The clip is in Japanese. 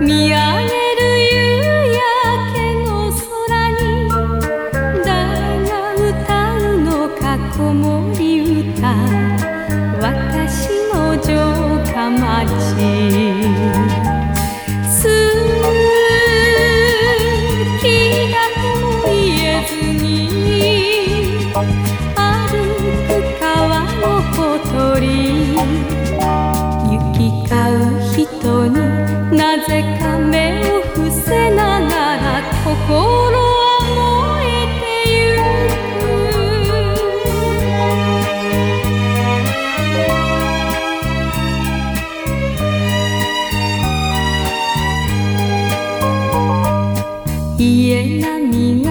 見上げる夕焼けの空に誰が歌うのか子守歌私の城下町好きだとも言えずに歩く川のほとり行き交う人になぜか目を伏せながら心は燃えてゆく家並みが